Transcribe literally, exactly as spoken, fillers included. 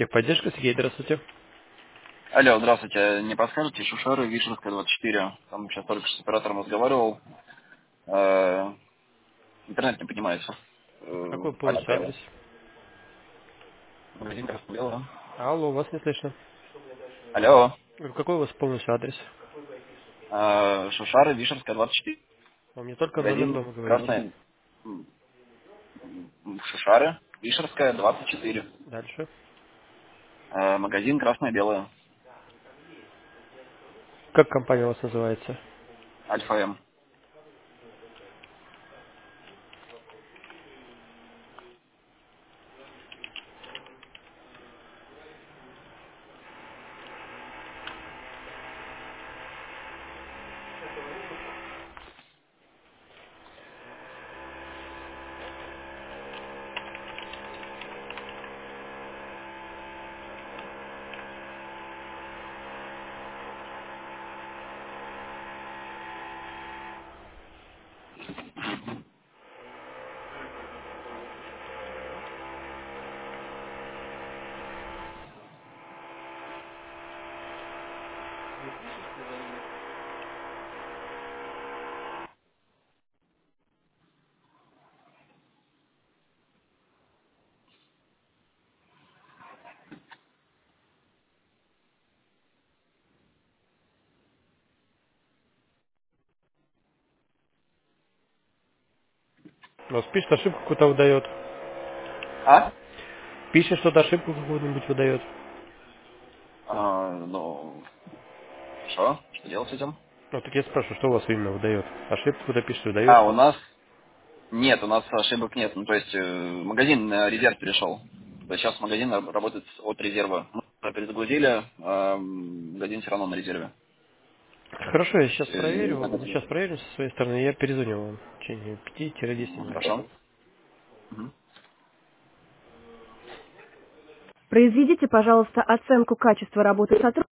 Техподдержка, Сергей, здравствуйте. Алло, здравствуйте. Не подскажете, Шушары, Вишенская, двадцать четыре. Там сейчас только что с оператором разговаривал. Э, Интернет не поднимается. Э, Какой полностью Альфа. адрес? Магазин Краснобелый. Алло, вас не слышно. Алло. Говорю, какой у вас полностью адрес? Э, Шушары, Вишенская, двадцать четыре. Вы мне только номер Магазин дома говорите. Красная... м, м, Шушары, Вишенская, двадцать четыре. Дальше. Э, Магазин Красное-Белое. Как компания у вас называется? Альфа М. У вас пишет, ошибку какую-то выдает. А? Пишет, что-то ошибку какую-нибудь выдает. А, ну, что? Что делать с этим? Ну, так я спрашиваю, что у вас именно выдает? Ошибку куда пишет, выдает? А, у нас нет, у нас ошибок нет. Ну, то есть э, магазин на резерв перешел. То есть сейчас магазин раб- работает от резерва. Мы перезагрузили, а магазин все равно на резерве. Хорошо, я сейчас Э, не знаю, проверю. как это. Сейчас проверю со своей стороны. Я перезвоню вам в течение пяти-десяти Ну, минут. хорошо. Мгм. Произведите, пожалуйста, оценку качества работы сотрудника.